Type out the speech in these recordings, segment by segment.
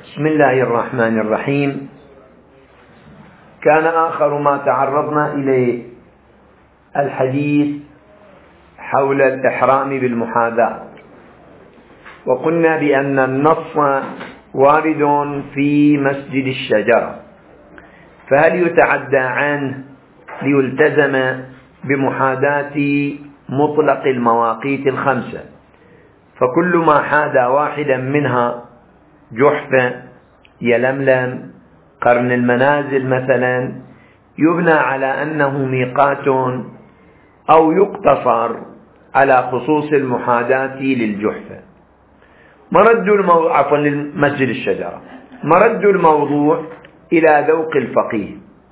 بسم الله الرحمن الرحيم. كان آخر ما تعرضنا إليه الحديث حول الإحرام بالمحاذاة، وقلنا بأن النص وارد في مسجد الشجرة، فهل يتعدى عنه ليلتزم بمحاذاة مطلق المواقيت الخمسة؟ فكل ما حاذى واحدا منها، جحفة، يلملم، قرن المنازل مثلا، يبنى على أنه ميقات أو يقتصر على خصوص المحاذاة للجحفة. للمسجد الشجرة مرد الموضوع إلى ذوق الفقيه.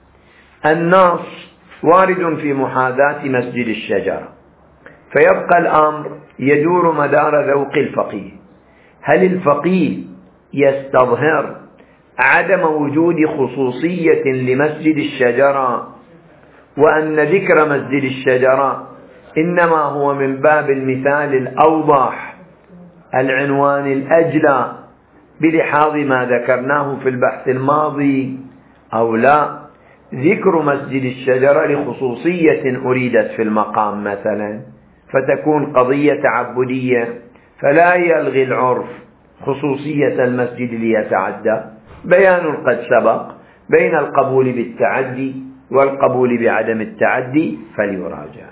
النص وارد في محاذاة مسجد الشجرة، فيبقى الأمر يدور مدار ذوق الفقيه. هل الفقيه يستظهر عدم وجود خصوصية لمسجد الشجرة، وأن ذكر مسجد الشجرة إنما هو من باب المثال الأوضح، العنوان الأجلى، بلحاظ ما ذكرناه في البحث الماضي، أو لا ذكر مسجد الشجرة لخصوصية أريدت في المقام مثلا، فتكون قضية تعبدية، فلا يلغي العرف خصوصية المسجد ليتعدى. بيان قد سبق بين القبول بالتعدي والقبول بعدم التعدي، فليراجع.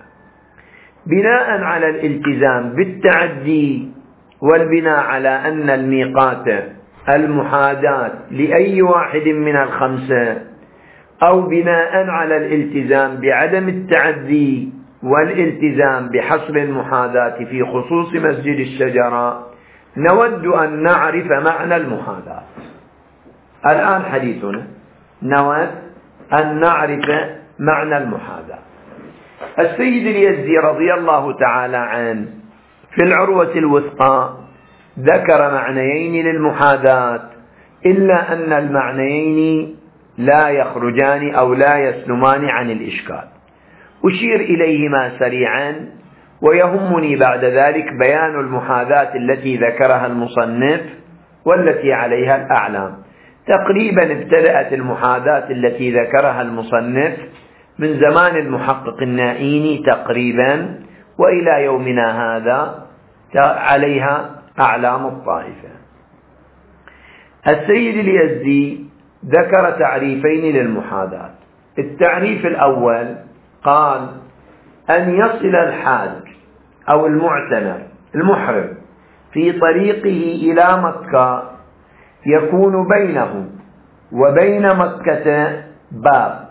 بناء على الالتزام بالتعدي والبناء على أن الميقات المحاذاة لأي واحد من الخمسة، أو بناء على الالتزام بعدم التعدي والالتزام بحصر المحاذاة في خصوص مسجد الشجرة، نود أن نعرف معنى المحاذاة. الآن حديثنا نود أن نعرف معنى المحاذاة. السيد اليزدي رضي الله تعالى عنه في العروة الوثقى ذكر معنيين للمحاذاة، إلا أن المعنيين لا يخرجان أو لا يسلمان عن الإشكال. أشير إليهما سريعا، ويهمني بعد ذلك بيان المحاذاة التي ذكرها المصنف والتي عليها الأعلام. تقريبا ابتدأت المحاذاة التي ذكرها المصنف من زمان المحقق النائيني تقريبا، وإلى يومنا هذا عليها أعلام الطائفة. السيد اليزدي ذكر تعريفين للمحاذاة. التعريف الأول قال: أن يصل الحاج أو المعتمر المحرم في طريقه إلى مكة يكون بينه وبين مكة باب،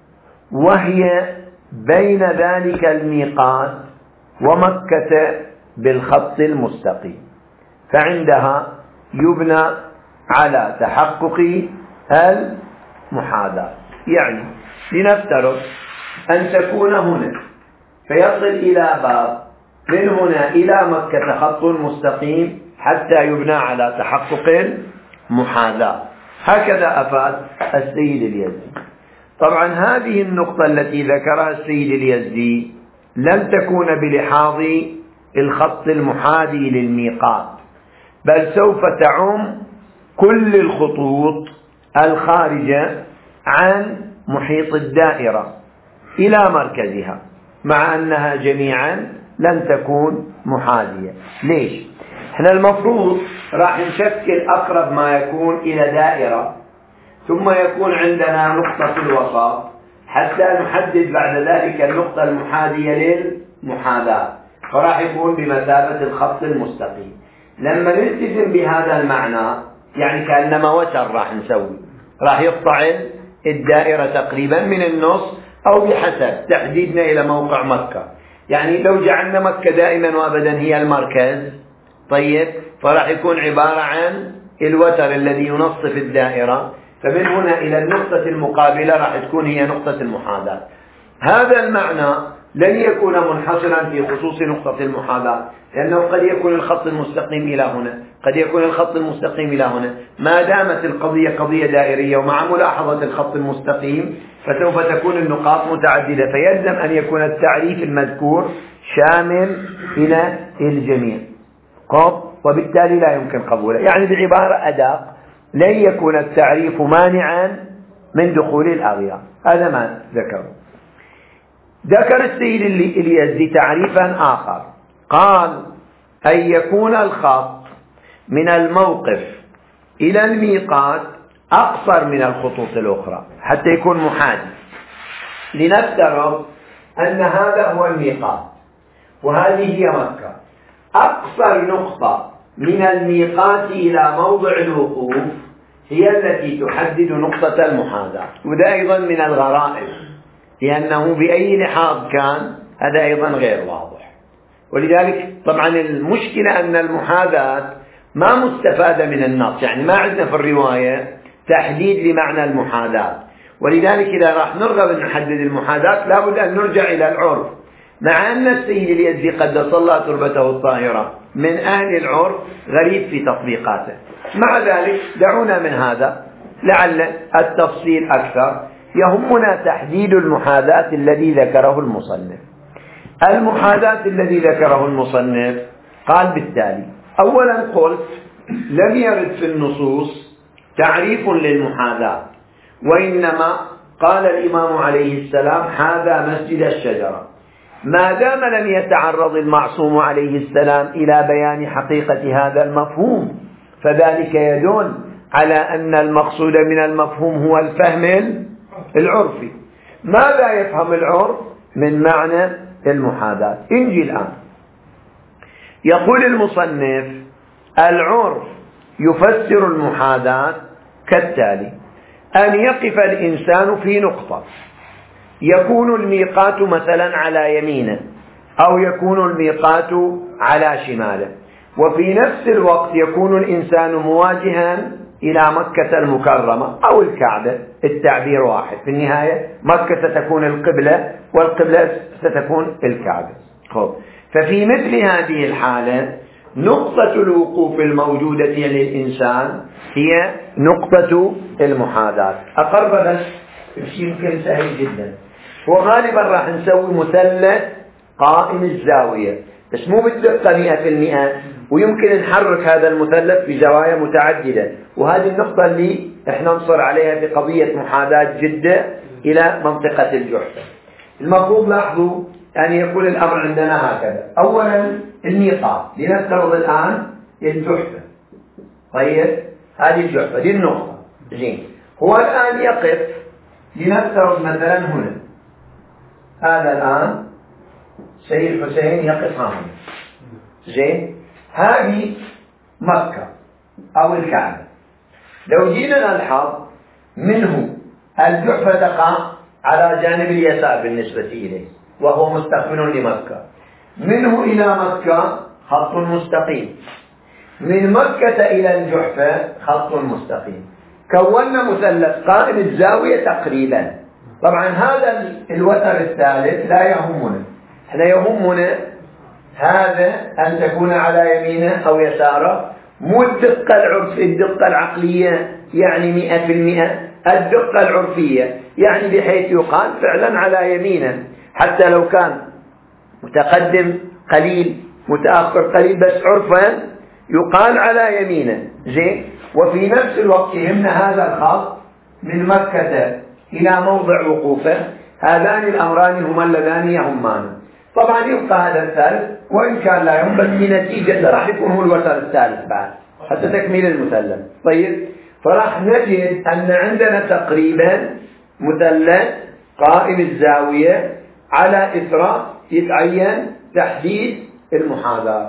وهي بين ذلك الميقات ومكة بالخط المستقيم، فعندها يبنى على تحقق المحاذاة. يعني لنفترض أن تكون هنا فيصل إلى باب، من هنا إلى مكة خط مستقيم حتى يبنى على تحقق المحاذاة. هكذا أفاد السيد اليزدي. طبعا هذه النقطة التي ذكرها السيد اليزدي لم تكون بلحاظ الخط المحاذي للميقات، بل سوف تعم كل الخطوط الخارجة عن محيط الدائرة إلى مركزها، مع أنها جميعا لن تكون محاذية. ليش؟ احنا المفروض راح نشكل أقرب ما يكون إلى دائرة، ثم يكون عندنا نقطة في الوسط حتى نحدد بعد ذلك النقطة المحاذية للمحاذاة، فراح يكون بمثابة الخط المستقيم. لما نلتزم بهذا المعنى يعني كأنما وتر راح نسوي، راح يقطع الدائرة تقريبا من النص، أو بحسب تحديدنا إلى موقع مكة. يعني لو جعلنا مكة دائما وأبدا هي المركز، طيب، فراح يكون عبارة عن الوتر الذي ينصف الدائرة، فمن هنا إلى النقطة المقابلة راح تكون هي نقطة المحاذاة. هذا المعنى لن يكون منحصرا في خصوص نقطة المحاذاة، لأنه قد يكون الخط المستقيم إلى هنا، قد يكون الخط المستقيم إلى هنا. ما دامت القضية قضية دائرية ومع ملاحظة الخط المستقيم، فسوف تكون النقاط متعددة، فيلزم أن يكون التعريف المذكور شامل إلى الجميع، وبالتالي لا يمكن قبوله. يعني بعبارة أدق، لن يكون التعريف مانعا من دخول الأغيار. هذا ما ذكره. ذكر السيد اليزدي تعريفا آخر، قال أن يكون الخط من الموقف إلى الميقات أقصر من الخطوط الأخرى حتى يكون محاذي. لنفترض أن هذا هو الميقات وهذه هي مكة، أقصر نقطة من الميقات إلى موضع الوقوف هي التي تحدد نقطة المحاذاة. وده أيضا من الغرائب، لأنه بأي لحاظ كان هذا أيضا غير واضح. ولذلك طبعا المشكلة أن المحاذاة ما مستفادة من النص، يعني ما عندنا في الرواية تحديد لمعنى المحاذاة. ولذلك إذا راح نرغب أن نحدد المحاذاة لابد أن نرجع إلى العرف، مع أن السيد اليزدي قدس الله تربته الطاهرة من أهل العرف غريب في تطبيقاته. مع ذلك دعونا من هذا لعل التفصيل أكثر. يهمنا تحديد المحاذاة الذي ذكره المصنف. المحاذاة الذي ذكره المصنف قال بالتالي: أولا قلت لم يرد في النصوص تعريف للمحاذاة، وإنما قال الإمام عليه السلام: هذا مسجد الشجرة. ما دام لم يتعرض المعصوم عليه السلام إلى بيان حقيقة هذا المفهوم فذلك يدل على أن المقصود من المفهوم هو الفهم العرفي. ماذا يفهم العرف من معنى المحاذاة؟ انجي الآن. يقول المصنف: العرف يفسر المحاذاة كالتالي: أن يقف الإنسان في نقطة يكون الميقات مثلا على يمينه أو يكون الميقات على شماله، وفي نفس الوقت يكون الإنسان مواجها إلى مكة المكرمة أو الكعبة، التعبير واحد، في النهاية مكة ستكون القبلة والقبلة ستكون الكعبة. ففي مثل هذه الحالة نقطة الوقوف الموجودة للإنسان هي نقطة المحاذاة. أقرب بس يمكن سهل جدا. وغالبا راح نسوي مثلث قائم الزاوية، بس مو بالدقة 100%، ويمكن نحرك هذا المثلث بزوايا متعددة. وهذه النقطة اللي احنا نصر عليها في قضية محاذاة جدة إلى منطقة الجحفة. المفروض لاحظوا أن يكون الأمر عندنا هكذا: أولا الميقات، لنفترض الآن الجحفة. طيب هذه الجحفة دي النقطة، زين. هو الآن يقف، لنفترض مثلا هنا، هذا الآن سيد حسين يقف هنا، زين. هذه مكة أو الكعبة. لو جينا نلحظ منه الجحفة تقع على جانب اليسار بالنسبة إليه وهو مستقبل لمكة. منه إلى مكة خط مستقيم، من مكة إلى الجحفة خط مستقيم. كونا مثلث قائم الزاوية تقريبا. طبعا هذا الوتر الثالث لا يهمنا، احنا يهمنا هذا أن تكون على يمينه أو يساره، مو الدقة العقلية يعني 100%، الدقة العرفية يعني بحيث يقال فعلا على يمينه، حتى لو كان متقدم قليل متأخر قليل، بس عرفا يقال على يمينه، زين. وفي نفس الوقت يهمنا هذا الخط من مكة إلى موضع وقوفه. هذان الأمران هما اللذان يهمان. طبعا يبقى هذا الثالث وإن كان لا يهم، بس بنتيجة راح يكون هو الوتر الثالث بعد حتى تكميل المثلث. طيب، فراح نجد أن عندنا تقريبا مثلث قائم الزاوية على إثر يتعين تحديد المحاذاة.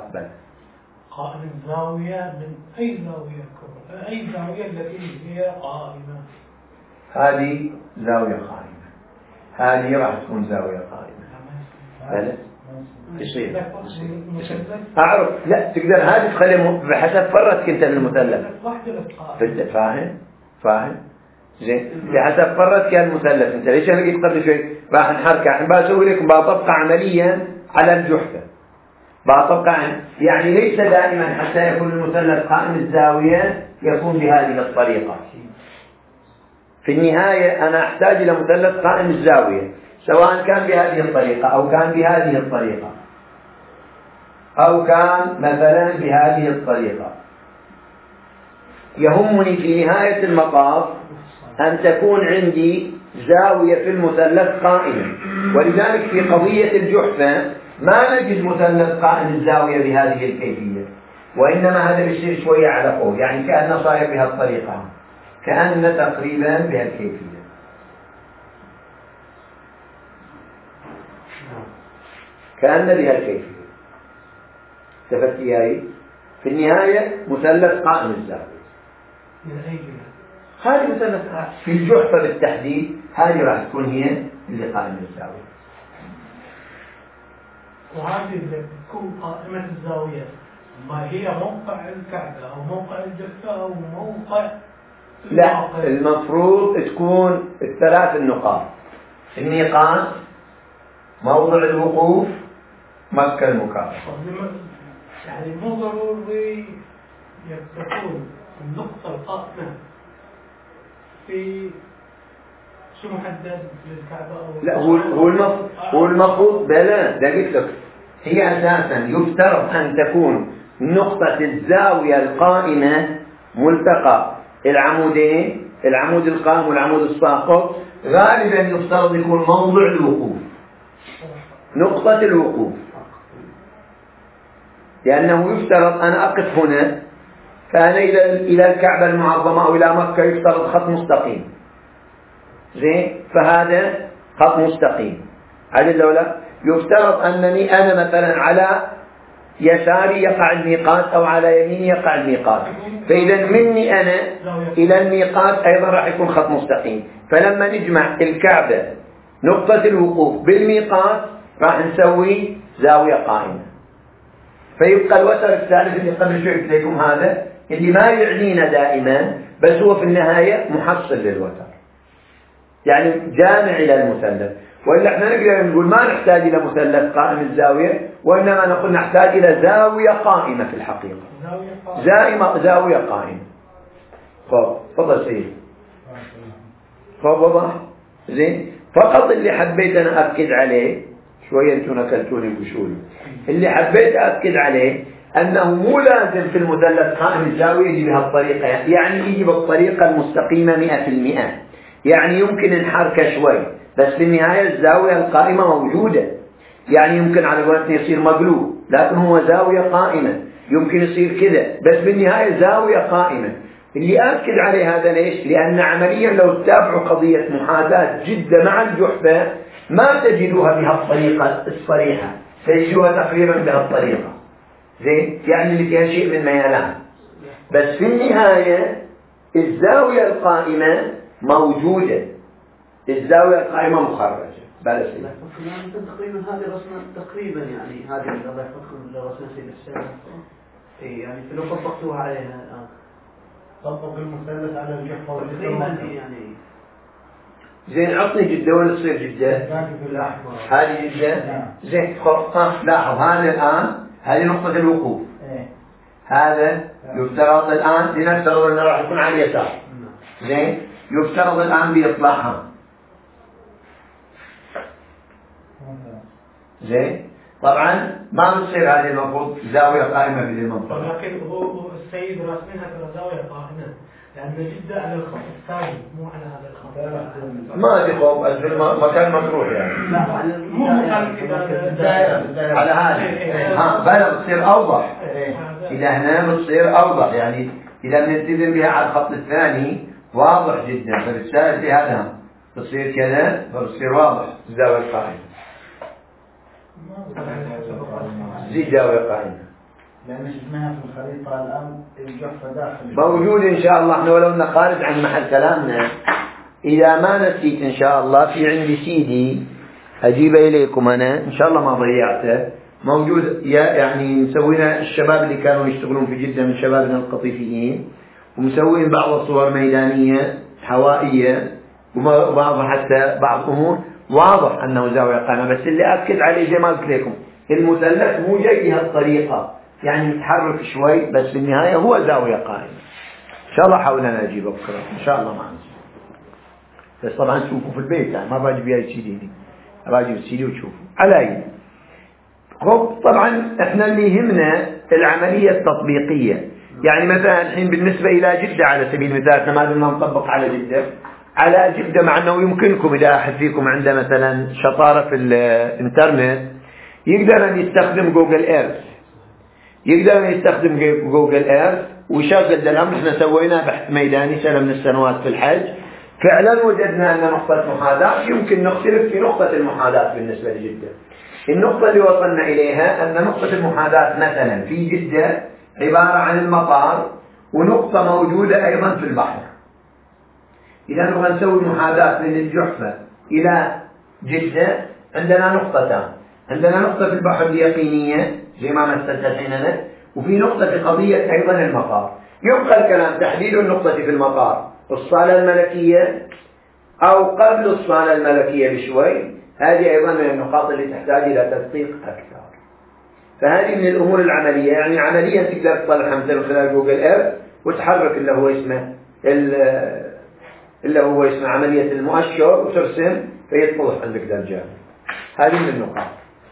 قائم الزاوية من أي زاوية كبرى؟ أي زاوية التي هي قائمة؟ هذه زاوية قائمة، هذه راح تكون زاوية قائمة. لا يصير أعرف، لا تقدر هذه تخلي بحسب فرتك أنت للمثلث. فاهم زين، بحسب فرتك المثلث أنت. ليش أنا قلت قبل شوي راح نحرك؟ الحين بسوي لكم بطبقة عمليا على الجحفة، بطبقة يعني ليس دائما حتى يكون المثلث قائم الزاوية يكون بهذه الطريقة. في النهاية أنا أحتاج إلى مثلث قائم الزاوية، سواء كان بهذه الطريقة أو كان بهذه الطريقة أو كان مثلا بهذه الطريقة. يهمني في نهاية المطاف أن تكون عندي زاوية في المثلث قائمة. ولذلك في قضية الجحفة ما نجد مثلث قائم الزاوية بهذه الكيفية، وإنما هذا بيصير شوية على فوق، يعني كأنه صاير بهالطريقة، كأن تقريبا بهالكيفية. كأن بهالكيفية. استفدت إياي؟ في النهاية مثلث قائم الزاوية. هذه مثلث في الجحفة بالتحديد، هذه راح تكون هي اللي قائمة الزاوية. وهذه اللي تكون قائمة الزاوية ما هي موقع الكعبة أو موقع الجحفة أو موقع لا، المفروض تكون الثلاث النقاط: الميقات، موضع الوقوف، مكة المكرمة. يعني مو ضروري تكون النقطة القائمة في شو محدد للكعبة أو لا، هو المفروض بلا ده قلت لك، هي أساسا يفترض أن تكون نقطة الزاوية القائمة ملتقى العمودين، العمود القائم والعمود الساقط، غالبا يفترض يكون موضع الوقوف، نقطة الوقوف، لأنه يفترض أن أقف هنا، فأنا إلى الكعبة المعظمة أو إلى مكة يفترض خط مستقيم، زين، فهذا خط مستقيم. عدل لو لا، يفترض أنني أنا مثلا على يساري يقع الميقات أو على يميني يقع الميقات، فإذا مني أنا إلى الميقات أيضا راح يكون خط مستقيم. فلما نجمع الكعبة نقطة الوقوف بالميقات راح نسوي زاوية قائمة، فيبقى الوتر الثالث اللي قبل شوي قلت لكم هذا اللي ما يعنينا دائما، بس هو في النهاية محصل للوتر، يعني جامع إلى المثلث. وإلا احنا نقدر نقول ما نحتاج إلى مثلث قائم الزاوية، وإنما نقول نحتاج إلى زاوية قائمة في الحقيقة، زاوية قائمة. خب تفضل سيد. خب واضح زين. فقط اللي حبيت أنا أكد عليه شوية، انتم نكلتوني بشولي، اللي حبيت أكد عليه أنه مو لازم في المثلث قائم الزاوية يجي بهالطريقة، يعني يجي بالطريقة المستقيمة 100%، يعني يمكن نحركه شوي، بس في النهاية الزاوية القائمة موجودة. يعني يمكن على قولتنا يصير مقلوب، لكن هو زاوية قائمة، يمكن يصير كذا، بس بالنهاية زاوية قائمة. اللي أكد عليه هذا ليش؟ لأن عمليا لو تتابعوا قضية محاذاة جدة مع الجحفة ما تجدوها بهالطريقة الصريحة، تجدوها تقريبا بهالطريقة، زين، يعني اللي فيها شيء من ميلان، بس في النهاية الزاوية القائمة موجودة، الزاوية القائمة مخرجة. بلا شيء. تقريبا هذه رسمة تقريبا، يعني هذه الله يحفظكم رسمة سيد السلام، يعني لو طبقتوها عليها الآن طبق المثلث على الجحفة تقريبا يعني. زين، عطني جدة وين تصير جدة؟ هذه جدة. زين، لاحظ هذا الآن هذه نقطة الوقوف، هذا يفترض الآن لنفترض أنه راح يكون على اليسار، زين، يفترض الآن بيطلعها، زين. طبعا ما بتصير هذه المفروض زاوية قائمة في المنطقة، لكن هو السيد راسمينها ترى زاوية قائمة، لأن جدة على الخط الثاني مو على هذا الخط. ما في خوف، المكان مفتوح يعني. مو مكان كذا على هذا بلا بتصير أوضح، إذا هنا بتصير أوضح، يعني إذا بنلتزم بها على الخط الثاني واضح جدا، فبالتالي في هذا بتصير كذا، فبتصير واضح الزاوية القائمة، زي زاوية قائمة، لأن شفناها في الخريطة الآن الجحفة داخل موجود إن شاء الله. احنا ولو إنه خارج عن محل كلامنا، إذا ما نسيت إن شاء الله في عندي سيدي أجيبه إليكم أنا إن شاء الله ما ضيعته، موجود، يعني مسوينا الشباب اللي كانوا يشتغلون في جدة من شبابنا القطيفيين، ومسوين بعض الصور ميدانية هوائية وبعض حتى بعض أمور واضح أنه زاوية قائمة. بس اللي أكد عليه زي ما قلت لكم، المثلث مو جاي بهالطريقة، يعني متحرك شوي، بس في النهاية هو زاوية قائمة. إن شاء الله حاولنا أجيبه بكرة إن شاء الله ما نسي، بس طبعا تشوفوا في البيت، يعني ما باجي بيها السيدي دي، باجي السيدي وتشوفوا على أي. طبعا إحنا اللي يهمنا العملية التطبيقية، يعني مثلا الحين بالنسبة إلى جدة على سبيل المثال، ما بدنا نطبق على جدة، على جدة، مع أنه يمكنكم إذا أحد فيكم عنده مثلا شطارة في الإنترنت يقدر أن يستخدم جوجل إيرث، ويشغل دلهم. نحن سوينا بحث ميداني سنة من السنوات في الحج، فعلا وجدنا أن نقطة محاذاة يمكن نختلف في نقطة المحاذاة بالنسبة لجدة. النقطة اللي وصلنا إليها أن نقطة المحاذاة مثلا في جدة عبارة عن المطار ونقطة موجودة أيضا في البحر. إذا نبغى نسوي محاذاة من الجحفة إلى جدة عندنا نقطتان، عندنا نقطة في البحر اليقينية زي ما مثلت الحين، وفي نقطة في قضية أيضا المطار. يبقى الكلام تحديد النقطة في المطار الصالة الملكية أو قبل الصالة الملكية بشوي، هذه أيضا من النقاط اللي تحتاج إلى تدقيق أكثر. فهذه من الأمور العملية، يعني عمليا تقدر تطلعها مثلا من خلال جوجل إيرث وتحرك اللي هو اسمه عملية المؤشر وترسم فيتضح عندك درجات. هذه من النقاط.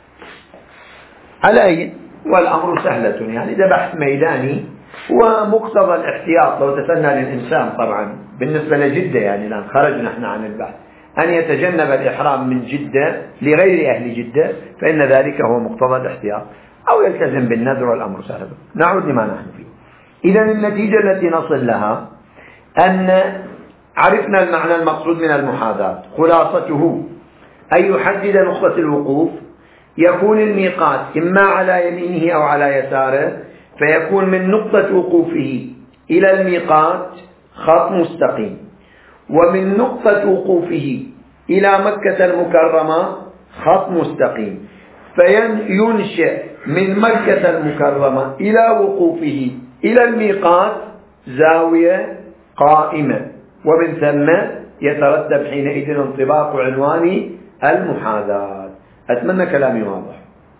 على أي والأمر سهلة، يعني ده بحث ميداني ومقتضى الاحتياط لو تسنى للإنسان طبعا بالنسبة لجدة، يعني الآن خرجنا احنا عن البحث، أن يتجنب الإحرام من جدة لغير أهل جدة، فإن ذلك هو مقتضى الاحتياط، أو يلتزم بالنذر والأمر سهل. نعود لما نحن فيه. إذن النتيجة التي نصل لها أن عرفنا المعنى المقصود من المحاذاة، خلاصته أن يحدد نقطة الوقوف، يكون الميقات إما على يمينه أو على يساره، فيكون من نقطة وقوفه إلى الميقات خط مستقيم، ومن نقطة وقوفه إلى مكة المكرمة خط مستقيم، فينشأ من مكة المكرمة إلى وقوفه إلى الميقات زاوية قائمة، ومن ثم يترتب حينئذ انطباق عنوان المحاذاة. أتمنى كلامي واضح.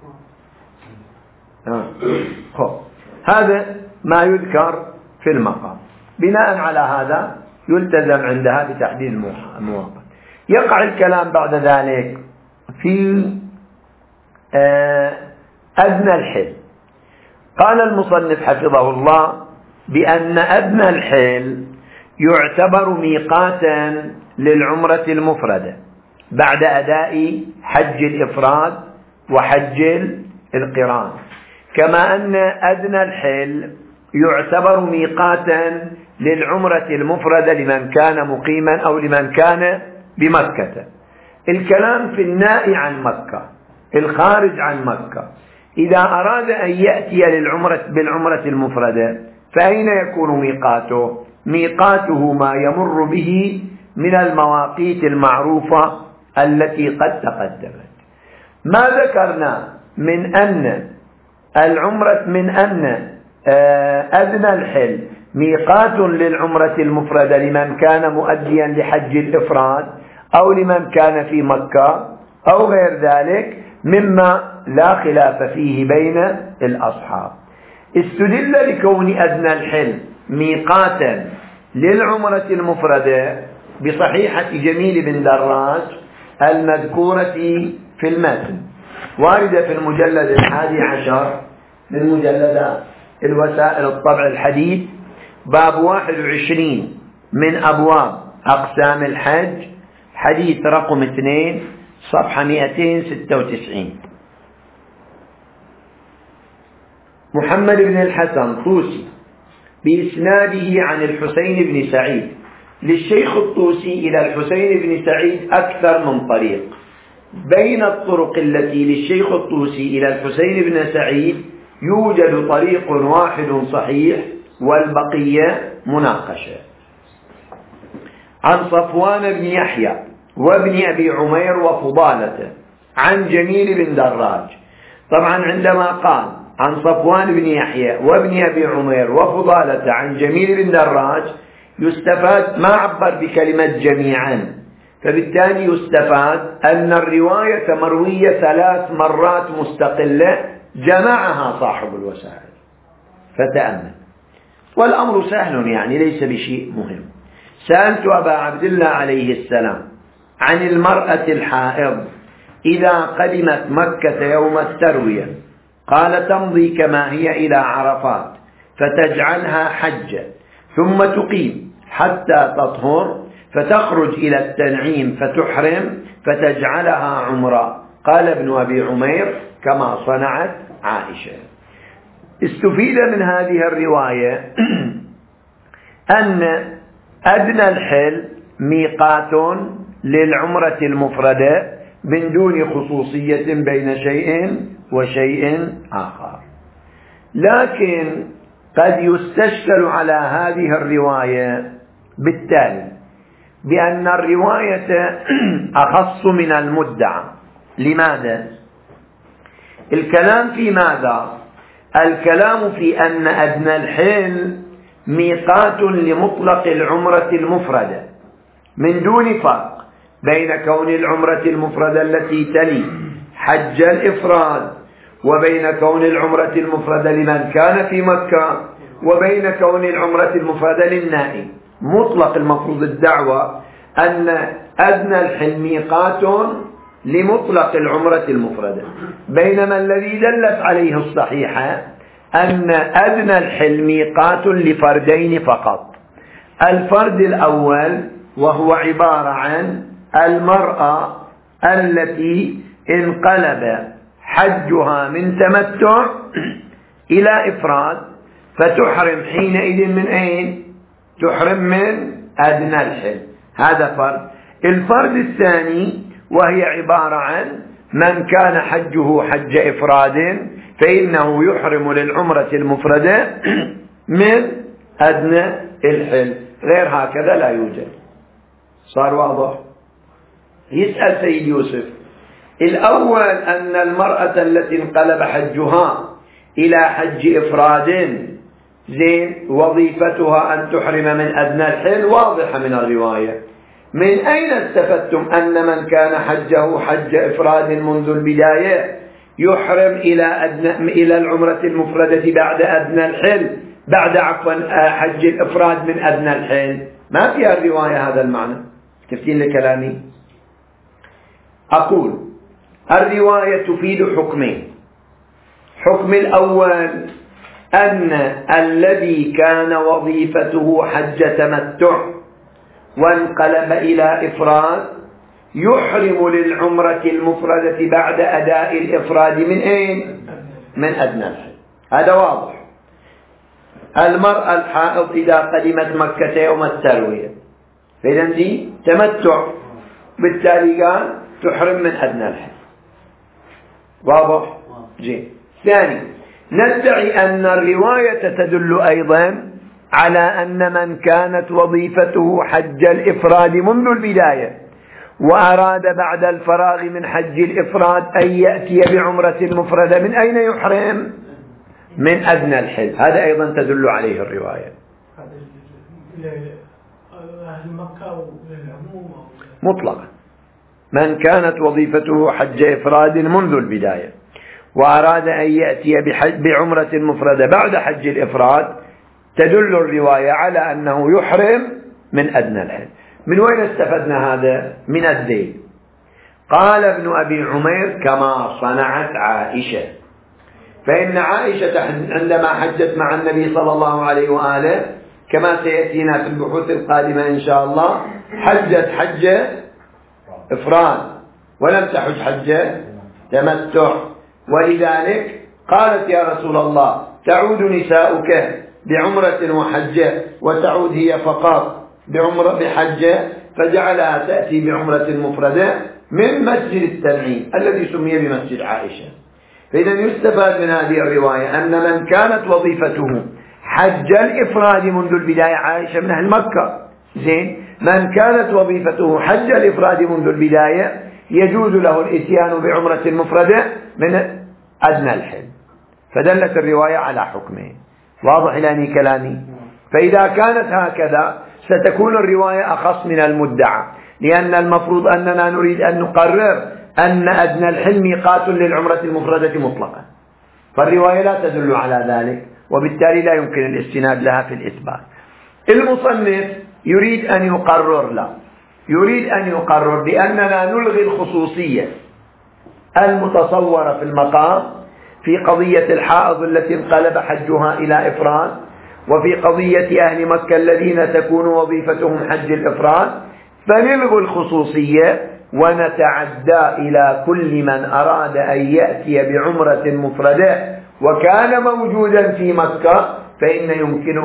هذا ما يذكر في المقام. بناء على هذا يلتزم عندها بتحديد المواقع. يقع الكلام بعد ذلك في أدنى الحل. قال المصنف حفظه الله بأن أدنى الحل يعتبر ميقاتا للعمرة المفردة بعد أداء حج الإفراد وحج القران، كما أن أدنى الحل يعتبر ميقاتا للعمرة المفردة لمن كان مقيما أو لمن كان بمكة. الكلام في النائي عن مكة، الخارج عن مكة، إذا أراد أن يأتي بالعمرة المفردة فأين يكون ميقاته؟ ميقاته ما يمر به من المواقيت المعروفة التي قد تقدمت. ما ذكرنا من أن أدنى الحل ميقات للعمرة المفردة لمن كان مؤديا لحج الإفراد أو لمن كان في مكة أو غير ذلك مما لا خلاف فيه بين الأصحاب. استدل لكون أدنى الحل ميقاتا للعمرة المفردة بصحيحة جميل بن دراج المذكورة في المتن، واردة في المجلد 11 من مجلدات الوسائل الطبع الحديث، باب 21 من أبواب أقسام الحج، حديث رقم 2 صفحة 296. محمد بن الحسن طوسي بإسناده عن الحسين بن سعيد، للشيخ الطوسي إلى الحسين بن سعيد أكثر من طريق. بين الطرق التي للشيخ الطوسي إلى الحسين بن سعيد يوجد طريق واحد صحيح والبقية مناقشة. عن صفوان بن يحيى وابن أبي عمير وفضالة عن جميل بن دراج. طبعا عندما قال عن صفوان بن يحيى وابن أبي عمير وفضالة عن جميل بن دراج يستفاد، ما عبر بكلمة جميعا، فبالتالي يستفاد أن الرواية مروية 3 مرات مستقلة جمعها صاحب الوسائل، فتأمل. والأمر سهل، يعني ليس بشيء مهم. سألت أبا عبد الله عليه السلام عن المرأة الحائض إذا قدمت مكة يوم التروية، قال تمضي كما هي إلى عرفات فتجعلها حجة، ثم تقيم حتى تطهر فتخرج إلى التنعيم فتحرم فتجعلها عمرة. قال ابن أبي عمير: كما صنعت عائشة. استفيد من هذه الرواية أن أدنى الحل ميقات للعمرة المفردة من دون خصوصية بين شيء وشيء آخر. لكن قد يستشكل على هذه الرواية بالتالي بأن الرواية أخص من المدعى. لماذا؟ الكلام في ماذا؟ الكلام في أن أدنى الحل ميقات لمطلق العمرة المفردة من دون فرق بين كون العمرة المفردة التي تلي حج الإفراد وبين كون العمرة المفردة لمن كان في مكة وبين كون العمرة المفردة للنائم. مطلق المفروض الدعوة أن أدنى الحل ميقات لمطلق العمرة المفردة، بينما الذي دلت عليه الصحيحة أن أدنى الحل ميقات لفردين فقط. الفرد الأول وهو عبارة عن المرأة التي انقلب حجها من تمتع إلى إفراد فتحرم حينئذ من أين؟ تحرم من أدنى الحل. هذا فرد. الفرد الثاني وهي عبارة عن من كان حجه حج إفراد فإنه يحرم للعمرة المفردة من أدنى الحل، غير هكذا لا يوجد. صار واضح؟ يسأل سيد يوسف: الأول أن المرأة التي انقلب حجها إلى حج إفراد زين وظيفتها أن تحرم من أدنى الحل، واضحة من الرواية. من أين استفدتم أن من كان حجه حج إفراد منذ البداية يحرم إلى العمرة المفردة بعد أدنى الحل، بعد حج الإفراد من أدنى الحل؟ ما فيها الرواية هذا المعنى. تفتين لكلامي؟ أقول الرواية تفيد حكمين. حكم الأول أن الذي كان وظيفته حج تمتع وانقلب إلى إفراد يحرم للعمرة المفردة بعد أداء الإفراد من أين؟ من أدنى الحل. هذا واضح. المرأة الحائض إذا قدمت مكة يوم التروية فإذا دي تمتع، بالتالي قال تحرم من أدنى الحل. واضح؟ جيد. ثاني، ندعي أن الرواية تدل أيضا على أن من كانت وظيفته حج الإفراد منذ البداية وأراد بعد الفراغ من حج الإفراد أن يأتي بعمرة مفردة من أين يحرم؟ من أدنى الحل. هذا أيضا تدل عليه الرواية. أهل مكة والعموم مطلقا من كانت وظيفته حج إفراد منذ البداية وأراد أن يأتي بعمرة مفردة بعد حج الإفراد تدل الرواية على أنه يحرم من أدنى الحل. من وين استفدنا هذا؟ من الدين. قال ابن أبي عمير: كما صنعت عائشة. فإن عائشة عندما حجت مع النبي صلى الله عليه وآله كما سيأتينا في البحوث القادمة إن شاء الله حجت حج إفراد ولم تحج حج تمتع، ولذلك قالت: يا رسول الله تعود نساؤك بعمرة وحجة وتعود هي فقط بعمرة بحجة، فجعلها تأتي بعمرة مفردة من مسجد التنعيم الذي سمي بمسجد عائشة. فإذا يستفاد من هذه الرواية أن من كانت وظيفته حج الإفراد منذ البداية عائشة من أهل مكة، زين، من كانت وظيفته حج الإفراد منذ البداية يجوز له الإتيان بعمرة مفردة من أدنى الحل. فدلت الرواية على حكمه. واضح لاني كلامي؟ فإذا كانت هكذا ستكون الرواية أخص من المدعى، لأن المفروض أننا نريد أن نقرر أن أدنى الحل ميقات للعمرة المفردة مطلقا، فالرواية لا تدل على ذلك، وبالتالي لا يمكن الاستناد لها في الإثبات. المصنف يريد أن يقرر بأننا نلغي الخصوصية المتصورة في المقام في قضية الحائض التي انقلب حجها إلى إفراد، وفي قضية أهل مكة الذين تكون وظيفتهم حج الإفراد، فنلغي الخصوصية ونتعدى إلى كل من أراد أن يأتي بعمرة مفردة وكان موجودا في مكة فإنه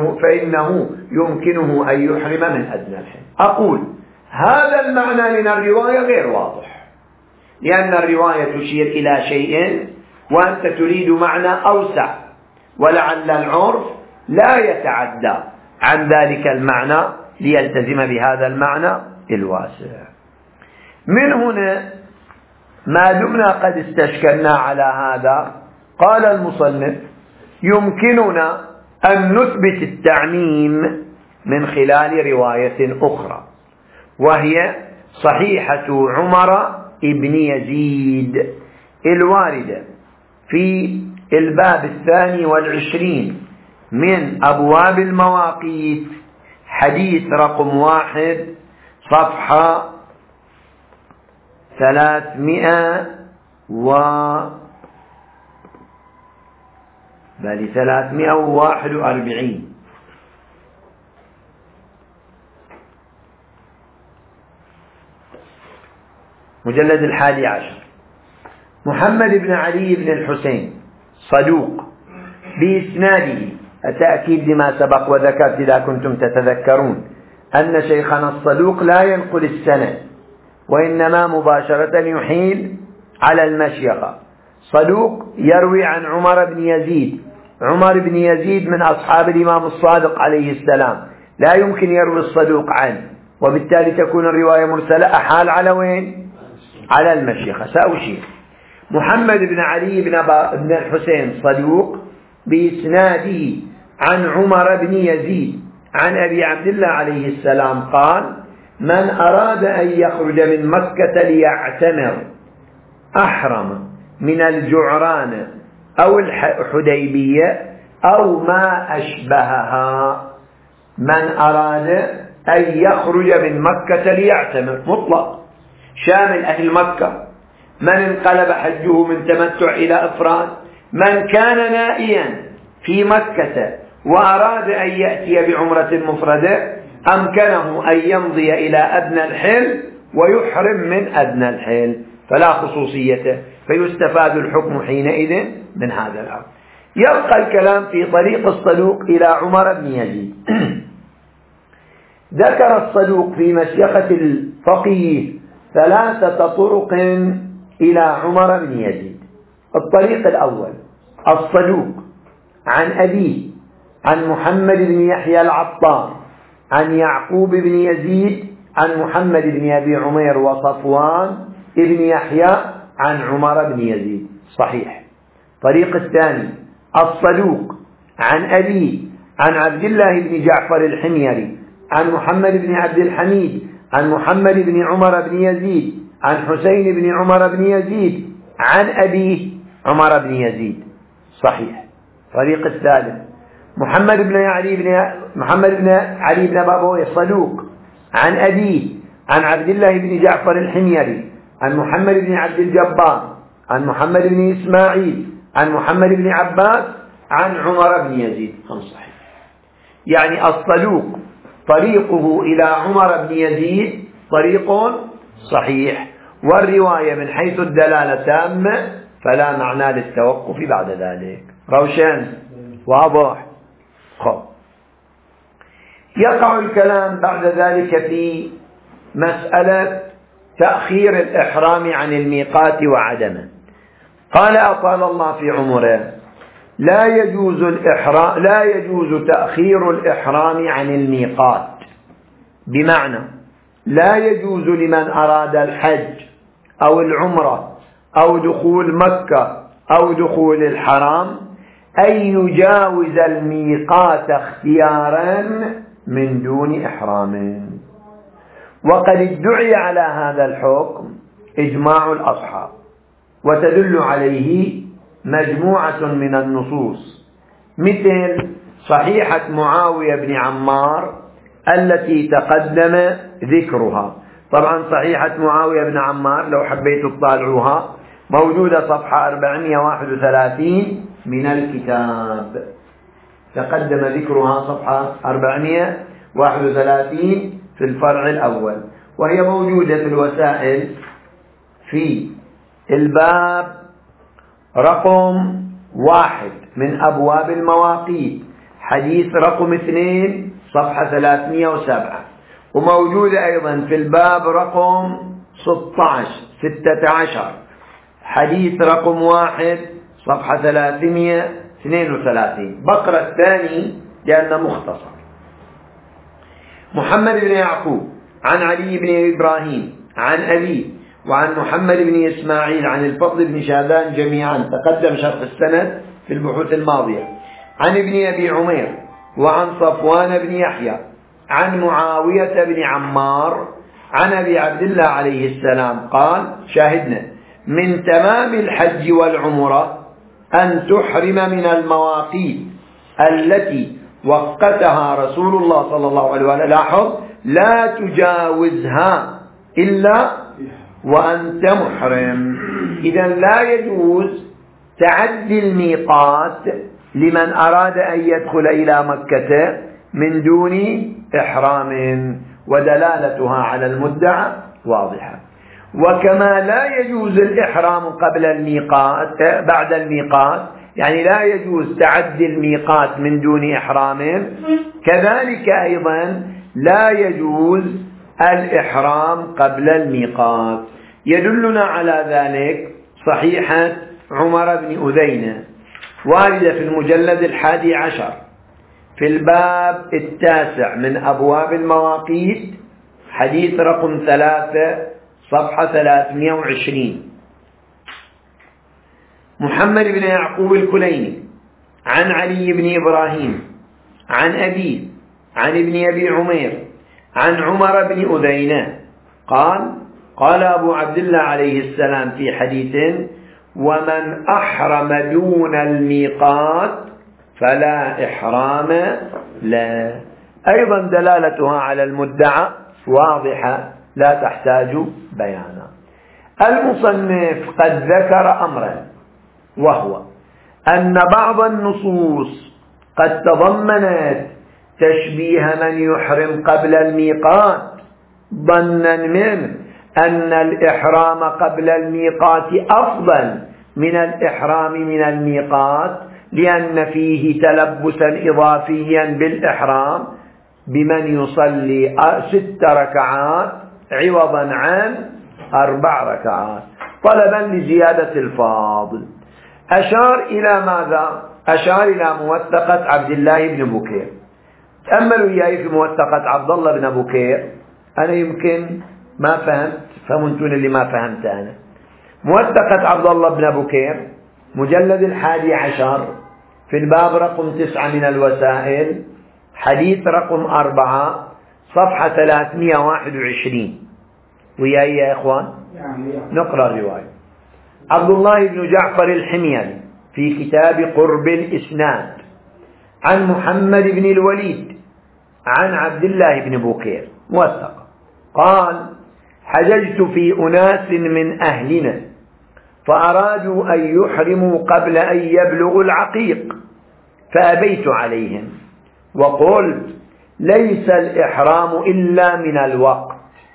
يمكنه أن يحرم من أدنى الحل. أقول هذا المعنى من الرواية غير واضح، لأن الرواية تشير إلى شيء وأنت تريد معنى أوسع، ولعل العرف لا يتعدى عن ذلك المعنى ليلتزم بهذا المعنى الواسع. من هنا ما دمنا قد استشكلنا على هذا، قال المصنف: يمكننا أن نثبت التعميم من خلال رواية أخرى، وهي صحيحة عمر ابن يزيد الواردة في الباب 22 من أبواب المواقيت، حديث رقم 1 صفحة 341 مجلد 11. محمد بن علي بن الحسين صدوق بإسناده، التأكيد لما سبق وذكرت إذا كنتم تتذكرون أن شيخنا الصدوق لا ينقل السند وإنما مباشرة يحيل على المشيخة. صدوق يروي عن عمر بن يزيد. عمر بن يزيد من أصحاب الإمام الصادق عليه السلام، لا يمكن يروي الصدوق عنه، وبالتالي تكون الرواية مرسلة. أحال على وين؟ على المشيخة. سأشير: محمد بن علي بن الحسين صدوق بإسناده عن عمر بن يزيد عن أبي عبد الله عليه السلام قال: من أراد أن يخرج من مكة ليعتمر أحرم من الجعران أو الحديبية أو ما أشبهها. من أراد أن يخرج من مكة ليعتمر مطلق شامل أهل مكة، من انقلب حجه من تمتع إلى إفراد، من كان نائيا في مكة وأراد أن يأتي بعمرة مفردة أمكنه أن يمضي إلى أدنى الحل ويحرم من أدنى الحل، فلا خصوصية، فيستفاد الحكم حينئذ من هذا الأمر. يبقى الكلام في طريق الصدوق إلى عمر بن يزيد. ذكر الصدوق في مشيخة الفقيه 3 طرق إلى عمر بن يزيد. الطريق الأول: الصدوق عن أبيه عن محمد بن يحيى العطار عن يعقوب بن يزيد عن محمد بن أبي عمير وصفوان بن يحيى عن عمر بن يزيد، صحيح. الطريق الثاني: الصدوق عن أبيه عن عبد الله بن جعفر الحميري عن محمد بن عبد الحميد عن محمد بن عمر بن يزيد عن حسين بن عمر بن يزيد عن أبيه عمر بن يزيد، صحيح. الطريق الثالث: محمد بن علي بن بابويه صدوق عن أبيه عن عبد الله بن جعفر الحميري عن محمد بن عبد الجبار عن محمد بن إسماعيل عن محمد بن عباس عن عمر بن يزيد، صحيح. يعني الصدوق طريقه إلى عمر بن يزيد طريق صحيح، والرواية من حيث الدلالة تامة، فلا معنى للتوقف بعد ذلك. روشن؟ واضح؟ خب. يقع الكلام بعد ذلك في مسألة تأخير الإحرام عن الميقات وعدمه. قال: أطال الله في عمره: لا يجوز تأخير الإحرام عن الميقات، بمعنى لا يجوز لمن أراد الحج أو العمرة أو دخول مكة أو دخول الحرام أن يجاوز الميقات اختيارا من دون إحرام. وقد ادعي على هذا الحكم إجماع الأصحاب، وتدل عليه مجموعة من النصوص، مثل صحيحة معاوية بن عمار التي تقدم ذكرها. طبعا صحيحة معاوية بن عمار لو حبيت تطالعوها موجودة صفحة 431 من الكتاب، تقدم ذكرها صفحة 431 في الفرع الأول، وهي موجودة في الوسائل في الباب رقم 1 من أبواب المواقيت، حديث رقم 2 صفحة 307، وموجودة أيضا في الباب رقم 16 حديث رقم 1 صفحة 332. بقرة الثاني لأنه مختصر. محمد بن يعقوب عن علي بن إبراهيم عن أبيه وعن محمد بن إسماعيل عن الفضل بن شاذان جميعا، تقدم شرح السند في البحوث الماضية، عن ابن أبي عمير وعن صفوان بن يحيى عن معاوية بن عمار عن أبي عبد الله عليه السلام قال: شاهدنا من تمام الحج والعمرة أن تحرم من المواقيت التي وقتها رسول الله صلى الله عليه وسلم، لاحظ، لا تجاوزها إلا وأنت محرم. إذن لا يجوز تعدي الميقات لمن أراد أن يدخل إلى مكة من دون إحرام، ودلالتها على المدعى واضحة. وكما لا يجوز الإحرام قبل الميقات بعد الميقات، يعني لا يجوز تعدي الميقات من دون إحرام، كذلك أيضا لا يجوز الإحرام قبل الميقات. يدلنا على ذلك صحيحة عمر بن أذينة واردة في المجلد 11 في الباب 9 من أبواب المواقيت، حديث رقم 3 صفحة 320. محمد بن يعقوب الكليني عن علي بن إبراهيم عن أبيه عن ابن أبي عمير عن عمر بن أذينة قال: قال أبو عبد الله عليه السلام في حديث: ومن أحرم دون الميقات فلا إحرام له. أيضا دلالتها على المدعى واضحة لا تحتاج بيانا. المصنف قد ذكر أمرا، وهو أن بعض النصوص قد تضمنت تشبيه من يحرم قبل الميقات، ظنا منه أن الإحرام قبل الميقات أفضل من الإحرام من الميقات، لأن فيه تلبسا إضافيا بالإحرام بمن يصلي 6 ركعات عوضا عن 4 ركعات طلبا لزيادة الفاضل. أشار إلى ماذا؟ أشار إلى موثقة عبد الله بن بكير. تأملوا إياي في موثقة عبد الله بن بكير، أنا يمكن ما فهمت، فهمتون اللي ما فهمت أنا. موثقة عبد الله بن بكير مجلد 11 في الباب رقم 9 من الوسائل، حديث رقم 4 صفحة 321. وياي يا إخوان نقرأ الرواية. عبد الله بن جعفر الحميري في كتاب قرب الإسناد عن محمد بن الوليد عن عبد الله بن بكير موثق قال: حججت في أناس من أهلنا فأرادوا أن يحرموا قبل أن يبلغوا العقيق، فأبيت عليهم وقلت: ليس الإحرام إلا من الوقت،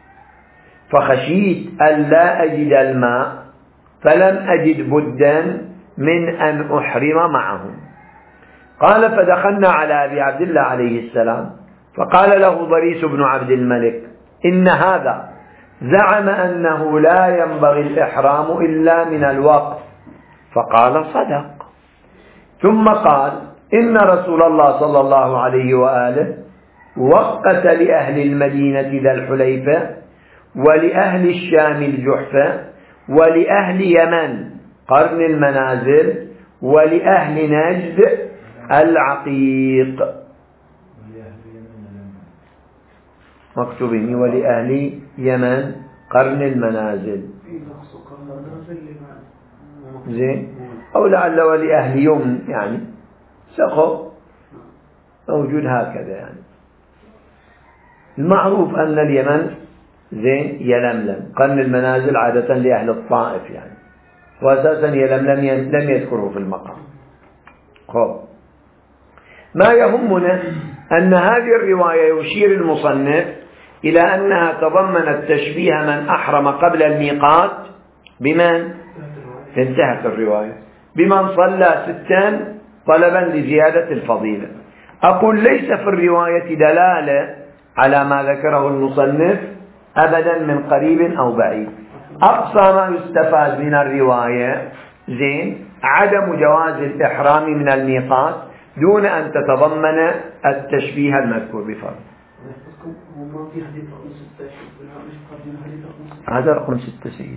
فخشيت أن لا أجد الماء فلم أجد بدا من أن أحرم معهم. قال: فدخلنا على أبي عبد الله عليه السلام فقال له ضريس بن عبد الملك: إن هذا زعم أنه لا ينبغي الإحرام إلا من الوقت. فقال: صدق. ثم قال: إن رسول الله صلى الله عليه وآله وقت لأهل المدينة ذا الحليفة، ولأهل الشام الجحفة، ولأهل يمن قرن المنازل، ولأهل نجد العقيق. مكتوبين ولأهل يمن قرن المنازل، زين، أو لعل ولأهل يمن يعني سقط موجود هكذا. يعني المعروف أن اليمن زين يلملم، قرن المنازل عادة لأهل الطائف يعني، وأساسا لم يذكره في المقام. خب، ما يهمنا أن هذه الرواية يشير المصنف إلى أنها تضمنت تشبيه من أحرم قبل الميقات بمن؟ انتهت الرواية بمن صلى 6 طلبا لزيادة الفضيلة. أقول ليس في الرواية دلالة على ما ذكره المصنف أبدا من قريب أو بعيد. أقصى ما يستفاد من الرواية عدم جواز الإحرام من الميقات دون أن تتضمن التشبيه المذكور بفرض. هذا رقم 6 سيدي،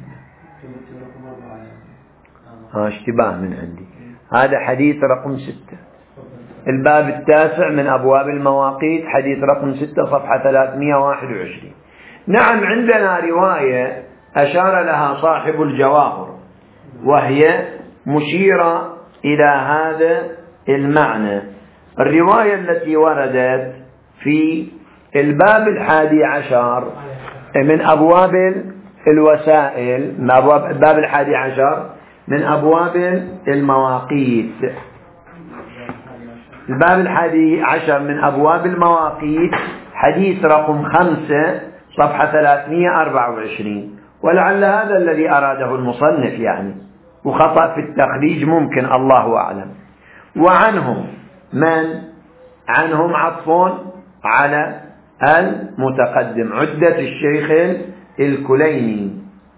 اشتباه من عندي. هذا حديث رقم 6، الباب 9 من أبواب المواقيت، حديث رقم 6 صفحة 321. نعم، عندنا رواية أشار لها صاحب الجواهر وهي مشيرة إلى هذا المعنى. الرواية التي وردت في الباب 11 من أبواب الوسائل، من الباب 11 من أبواب المواقيت، الباب 11 من أبواب المواقيت، حديث رقم 5 صفحة 324. ولعل هذا الذي أراده المصنف يعني، وخطأ في التخريج ممكن، الله أعلم. وعنهم من؟ عنهم عطف على المتقدم، عدة الشيخ الكليني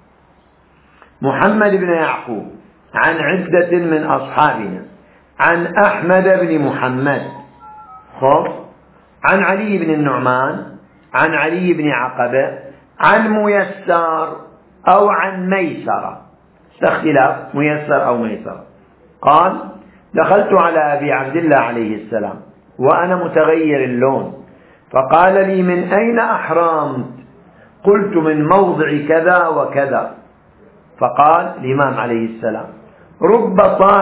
محمد بن يعقوب عن عدة من أصحابنا عن أحمد بن محمد عن علي بن النعمان عن علي بن عقبة عن ميسر أو عن ميسرة، اختلاف ميسر أو ميسر. قال: دخلت على أبي عبد الله عليه السلام وأنا متغير اللون، فقال لي: من أين أحرمت؟ قلت: من موضع كذا وكذا. فقال الإمام عليه السلام: رب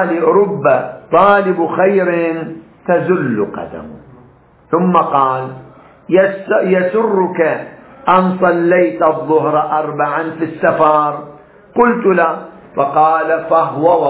طالب خير تزل قدمه. ثم قال: يسرك أن صليت الظهر 4 في السفر؟ قلت: لا. فقال: فهو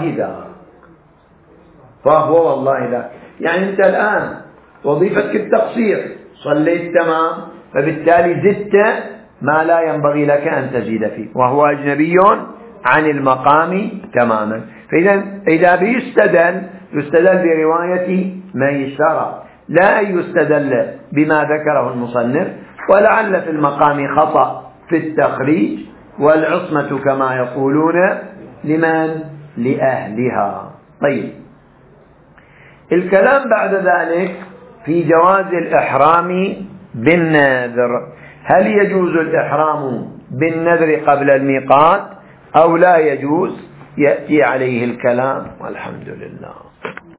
والله لا. يعني أنت الآن وظيفتك التقصير، صليت تمام، فبالتالي زدت ما لا ينبغي لك أن تزيد فيه، وهو أجنبي عن المقام تماما. فإذا يستدل برواية ميسرة، لا يستدل بما ذكره المصنف. ولعل في المقام خطأ في التخريج، والعصمة كما يقولون لمن؟ لأهلها. طيب، الكلام بعد ذلك في جواز الإحرام بالنذر. هل يجوز الإحرام بالنذر قبل الميقات أو لا يجوز؟ يأتي عليه الكلام، والحمد لله.